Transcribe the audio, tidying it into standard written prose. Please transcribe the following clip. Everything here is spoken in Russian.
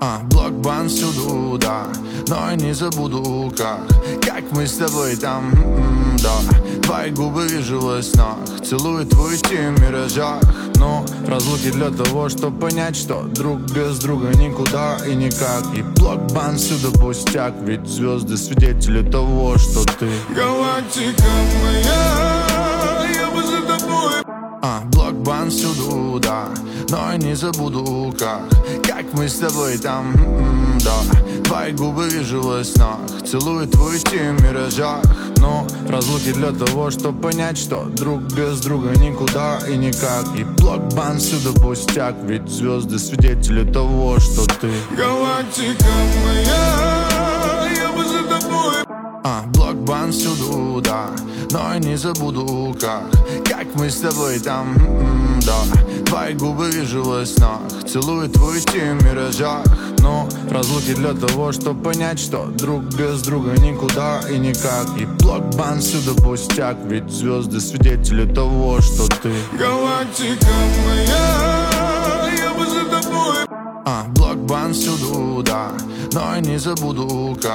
Блокбан всюду, да, но я не забуду, как мы с тобой там, да. Твои губы вижу во снах, целую твой тень в миражах. Но разлуки для того, чтобы понять, что друг без друга никуда и никак. И блокбан всюду пустяк, ведь звезды свидетели того, что ты галактика моя, я бы за тобой. Блокбан всюду, да, но я не забуду, как мы с тобой там, да. Твои губы вижу во снах, целую твой тень в миражах. Но разлуки для того, чтобы понять, что друг без друга никуда и никак. И блокбан всюду пустяк, ведь звезды свидетели того, что ты галактика моя, я бы за тобой. Блокбан всюду, да, но я не забуду, как мы с тобой там, да. Твои губы вижу во снах, целую твой тень в миражах. Но разлуки для того, чтобы понять, что друг без друга никуда и никак. И блокбан всюду пустяк, ведь звезды свидетели того, что ты галактика моя, я бы за тобой. Блокбан всюду, да, но я не забуду,